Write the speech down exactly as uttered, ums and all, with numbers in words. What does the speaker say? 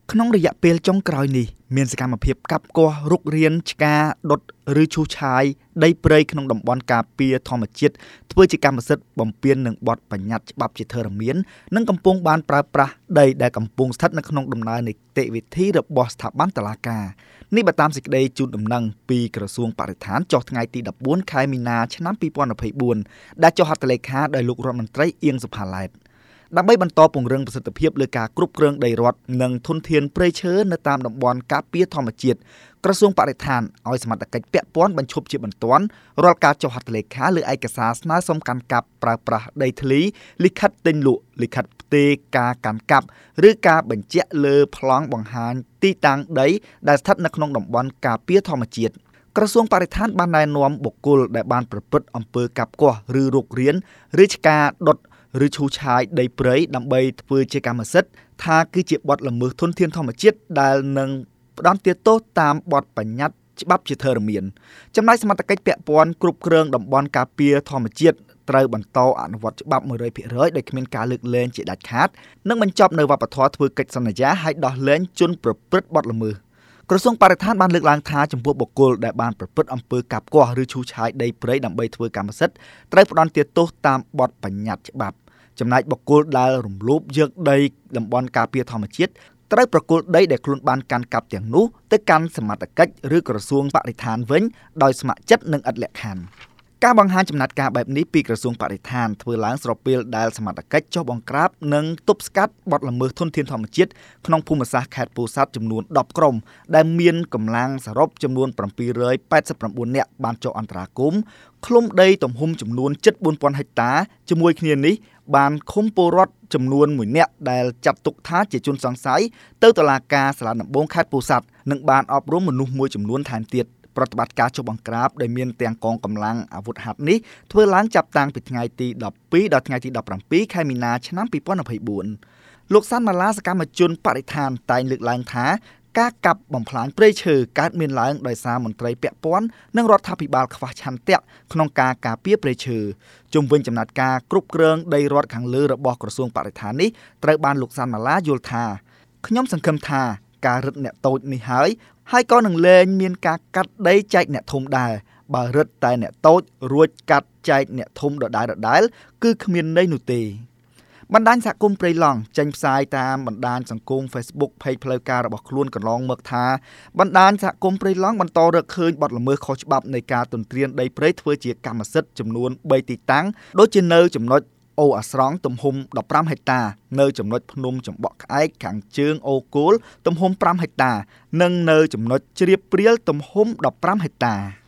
ក្នុងរយៈពេលចុងក្រោយនេះមានសកម្មភាពកាប់គាស់រុករានឆ្កាដុតឬឈូសឆាយដីព្រៃក្នុងតំបន់ការពារធម្មជាតិធ្វើជាកម្មសិទ្ធិបំពាននឹងបទបញ្ញត្តិច្បាប់ជាធរមាននិងកំពុងបានប្រើប្រាស់ដីដែលកំពុងស្ថិតនៅក្នុងដំណើរនីតិវិធីរបស់ស្ថាប័នតុលាការនេះបើតាមសេចក្តីជូនដំណឹងពីក្រសួងបរិស្ថានចុះថ្ងៃទីដប់បួនខែមីនាឆ្នាំពីរពាន់ម្ភៃបួនដែលចុះហត្ថលេខាដោយលោករដ្ឋមន្ត្រីអៀងសុផាឡែតដើម្បីបន្តពង្រឹងប្រសិទ្ធភាពលើការគ្រប់គ្រងដីរដ្ឋនិងធនធានព្រៃឈើនៅតាមតំបន់ការពារធម្មជាតិក្រសួងបរិស្ថានឲ្យសមត្ថកិច្ចពាក់ព័ន្ធបញ្ឈប់ជាបន្ទាន់រាល់ការចុះហត្ថលេខាលើឯកសារស្នើសុំកាន់កាប់ប្រើប្រាស់ដីធ្លីលិខិតទិញលក់លិខិតផ្ទេរការកាន់កាប់ឬការបញ្ជាក់លើប្លង់បង្ហាញទីតាំងដីដែលស្ថិតនៅក្នុងតំបន់ការពារធម្មជាតិក្រសួងបរិស្ថានបានណែនាំបុគ្គលដែលបានប្រព្រឹត្តអំពើកាប់គាស់ឬរុករានឬឆ្កាដុតឬឈូសឆាយដីព្រៃដើម្បីធ្វើជាកម្មសិទ្ធិថាគឺជាបទល្មើសធនធានធម្មជាតិដែលនឹងផ្ដន្ទាទោសតាមបទបញ្ញត្តិច្បាប់ជាធរមានចំណែកសមត្ថកិច្ចពាក់ព័ន្ធគ្រប់គ្រងតំបន់ការពារធម្មជាតិត្រូវបន្តអនុវត្តច្បាប់ មួយរយភាគរយ ដោយគ្មានការលើកលែងជាដាច់ខាតនិងបញ្ចប់នៅវប្បធម៌ធ្វើកិច្ចសន្យាឲ្យដោះលែងជនប្រព្រឹត្តបទល្មើសក្រសួងបរិស្ថានបានលើកឡើងថាចំពោះបុគ្គលដែលបានប្រព្រឹត្តអំពើកាប់គាស់ឬឈូសឆាយដីព្រៃដើម្បីធ្វើកម្មសិទ្ធិត្រូវផ្ដន្ទាទោសតាមបទបញ្ញត្តិច្បាប់ចំណែកបុគ្គលដែលរំលោភយកដីតំបន់ការពារធម្មជាតិត្រូវប្រគល់ដីដែលខ្លួនបានកាន់កាប់ទាំងនោះទៅកាន់សមត្ថកិច្ចឬក្រសួងបរិស្ថានវិញដោយស្ម័គ្រចិត្តនិងឥតលក្ខខណ្ឌការបង្ហាញចំណាត់ការបែបនេះពីក្រសួងបរិស្ថានធ្វើឡើងស្របពេលដែលសមត្ថកិច្ចចុះបង្ក្រាបនិងទប់ស្កាត់បទល្មើសធនធានធម្មជាតិក្នុងភូមិសាស្ត្រខេត្តពោធិ៍សាត់ចំនួនដប់ក្រុមដែលមានកម្លាំងសរុបចំនួនbảyរយแปดสิบเก้าនាក់បានចុះអន្តរាគមន៍ឃ្លុំដីទំហំចំនួនជិតbốnពាន់ហិកតាជាមួយគ្នានេះបានឃុំពលរដ្ឋចំនួនមួយនាក់ដែលចាត់ទុកថាជាជនសង្ស័យទៅតុលាការសាលាដំបងខេត្តពោធិ៍សាត់និងបានអប់រំមនុស្សមួយចំនួនថែមទៀតប្រតិបត្តិការចុះបង្ក្រាបដែលមានទាំងកងកម្លាំងអាវុធហត្ថនេះធ្វើឡើងចាប់តាំងពីថ្ងៃទីដប់ពីរដល់ថ្ងៃទីដប់ប្រាំពីរខែមីនាឆ្នាំពីរពាន់ម្ភៃបួនលោកសាន់ម៉ាឡាសកម្មជនបរិស្ថានតែងលើកឡើងថាការកាប់បំផ្លាញព្រៃឈើកើតមានឡើងដោយសារមន្ត្រីពាក់ព័ន្ធនិងរដ្ឋាភិបាលខ្វះឆន្ទៈក្នុងការការពារព្រៃឈើជុំវិញចំណាត់ការគ្រប់គ្រងដីរដ្ឋខាងលើរបស់ក្រសួងបរិស្ថាននេះត្រូវបានលោកសាន់ម៉ាឡាយល់ថាខ្ញុំសង្ឃឹមថាការរឹតអ្នកតូចនេះហើយហើយក៏នឹងលែងមានការកាត់ដីចែកអ្នកធំដែរបើរឹតតែអ្នកតូចរួចកាត់ចែកអ្នកធំដដែលដដែលគឺគ្មានន័យនោះទេបណ្ដាញសហគមន៍ព្រៃឡង់ចេញផ្សាយតាមបណ្ដាញសង្គម Facebook Page ផ្លូវការរបស់ខ្លួនកន្លងមកថាបណ្ដាញសហគមន៍ព្រៃឡង់បន្តរកឃើញបទល្មើសខុសច្បាប់នៃការទន្ទ្រានដីព្រៃធ្វើជាកម្មសិទ្ធិចំនួនបីទីតាំងដូចជានៅចំណុចអូអាស្រង់ទំហំដប់ប្រាំហិកតានៅចំណុចភ្នំចម្បក់ក្អែកខាងជើងអូគោលទំហំប្រាំហិកតានិងនៅចំណុចជ្រាបព្រាលទំហំដប់ប្រាំហិកតា